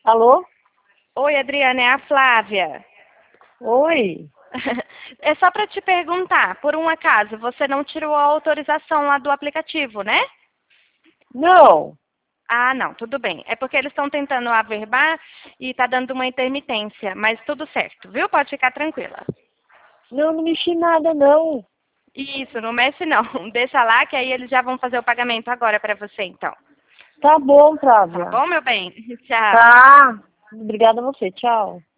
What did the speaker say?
Alô? Oi, Adriana, é a Flávia. Oi? É só para te perguntar, por um acaso, você não tirou a autorização lá do aplicativo, né? Não, Ah, não, tudo bem. É porque eles estão tentando averbar e tá dando uma intermitência, mas tudo certo, viu? Pode ficar tranquila. não mexi nada, não. Isso, não mexe não. Deixa lá que aí eles já vão fazer o pagamento agora para você, então. Tá bom, Tá Flávia. bom, meu bem? Tchau. Tá. Obrigada a você. Tchau.